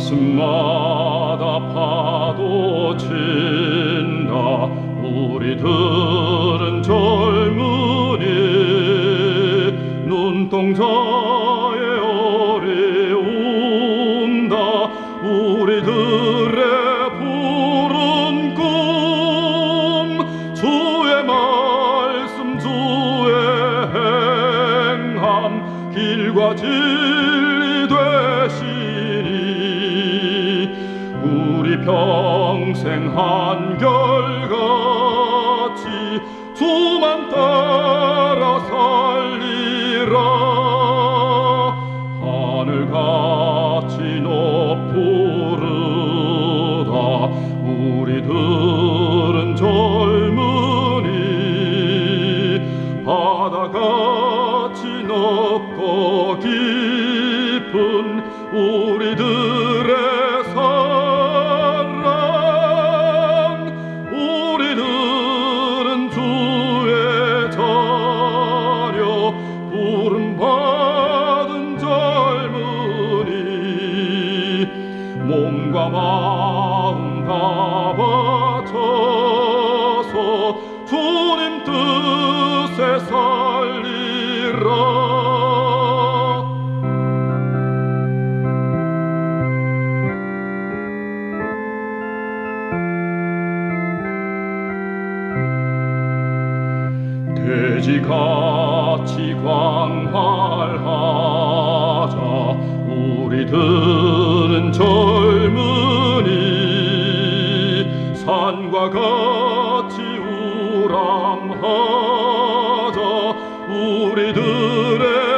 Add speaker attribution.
Speaker 1: 가슴마다 파도 친다. 우리들은 젊으니 눈동자에 어려운다. 우리들의 푸른 꿈, 주의 말씀, 주의 행함, 길과 진리 되시니 우리 평생 한결같이 주만 따라 살리라. 하늘같이 높으르다. 우리들은 젊으니 바다같이 높고 깊은 우리들의 사랑. 우리들은 주의 자녀, 부름받은 젊은이, 몸과 마음 다 바쳐서 주님 뜻에 살리라. 돼지같이 광활하자. 우리들은 젊으니 산과 같이 우람하자. 우리들의